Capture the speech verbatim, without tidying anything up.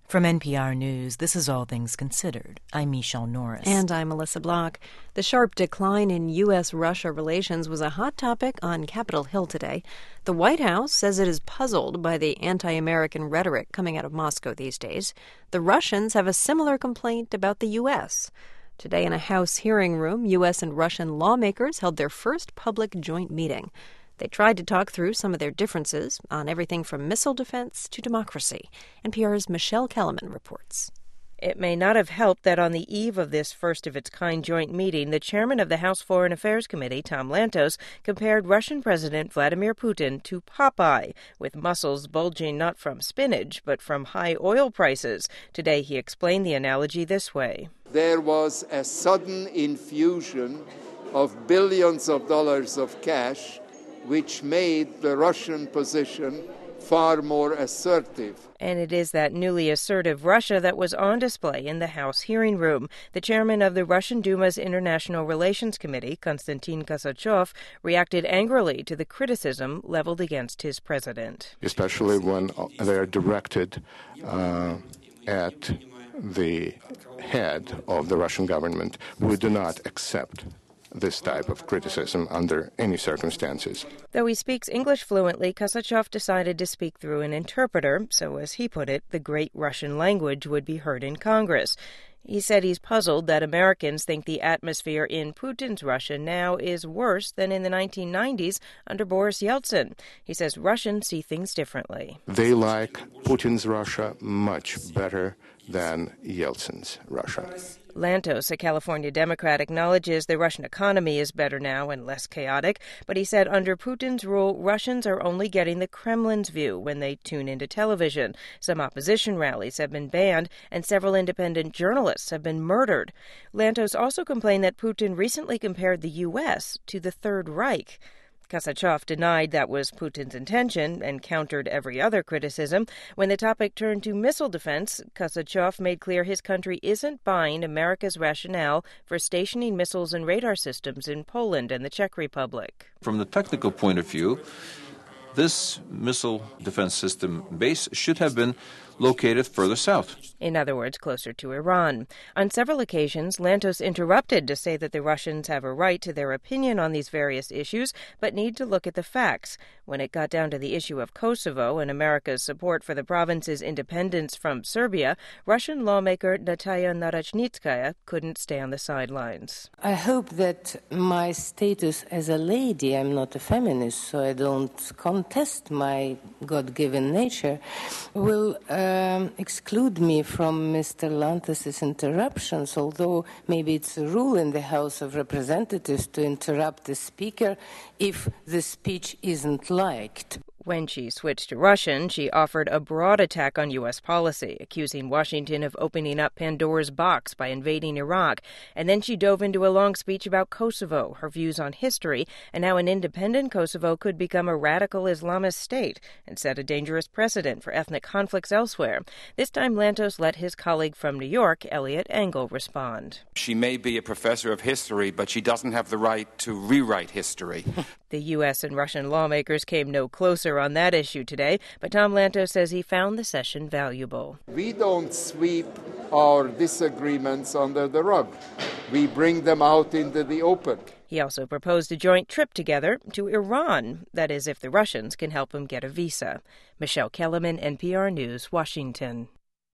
From N P R News, this is All Things Considered. I'm Michelle Norris. And I'm Melissa Block. The sharp decline in U S Russia relations was a hot topic on Capitol Hill today. The White House says it is puzzled by the anti-American rhetoric coming out of Moscow these days. The Russians have a similar complaint about the U S. Today in a House hearing room, U S and Russian lawmakers held their first public joint meeting. They tried to talk through some of their differences on everything from missile defense to democracy. N P R's Michelle Kellerman reports. It may not have helped that on the eve of this first-of-its-kind joint meeting, the chairman of the House Foreign Affairs Committee, Tom Lantos, compared Russian President Vladimir Putin to Popeye, with muscles bulging not from spinach, but from high oil prices. Today he explained the analogy this way. There was a sudden infusion of billions of dollars of cash, which made the Russian position far more assertive. And it is that newly assertive Russia that was on display in the House hearing room. The chairman of the Russian Duma's International Relations Committee, Konstantin Kosachev, reacted angrily to the criticism leveled against his president. Especially when they are directed uh, at the head of the Russian government. We do not accept this type of criticism under any circumstances. Though he speaks English fluently, Kosachev decided to speak through an interpreter, so as he put it, the great Russian language would be heard in Congress. He said he's puzzled that Americans think the atmosphere in Putin's Russia now is worse than in the nineteen nineties under Boris Yeltsin. He says Russians see things differently. They like Putin's Russia much better than Yeltsin's Russia. Lantos, a California Democrat, acknowledges the Russian economy is better now and less chaotic, but he said under Putin's rule, Russians are only getting the Kremlin's view when they tune into television. Some opposition rallies have been banned, and several independent journalists have been murdered. Lantos also complained that Putin recently compared the U S to the Third Reich. Kosachev denied that was Putin's intention and countered every other criticism. When the topic turned to missile defense, Kosachev made clear his country isn't buying America's rationale for stationing missiles and radar systems in Poland and the Czech Republic. From the technical point of view, this missile defense system base should have been located further south. In other words, closer to Iran. On several occasions, Lantos interrupted to say that the Russians have a right to their opinion on these various issues, but need to look at the facts. When it got down to the issue of Kosovo and America's support for the province's independence from Serbia, Russian lawmaker Natalia Narachnytskaya couldn't stay on the sidelines. I hope that my status as a lady, I'm not a feminist, so I don't contest my God-given nature, will um, exclude me from Mister Lantos' interruptions, although maybe it's a rule in the House of Representatives to interrupt the speaker if the speech isn't liked. When she switched to Russian, she offered a broad attack on U S policy, accusing Washington of opening up Pandora's box by invading Iraq. And then she dove into a long speech about Kosovo, her views on history, and how an independent Kosovo could become a radical Islamist state and set a dangerous precedent for ethnic conflicts elsewhere. This time, Lantos let his colleague from New York, Elliot Engel, respond. She may be a professor of history, but she doesn't have the right to rewrite history. The U S and Russian lawmakers came no closer on that issue today, but Tom Lantos says he found the session valuable. We don't sweep our disagreements under the rug. We bring them out into the open. He also proposed a joint trip together to Iran, that is, if the Russians can help him get a visa. Michelle Kellerman, N P R News, Washington.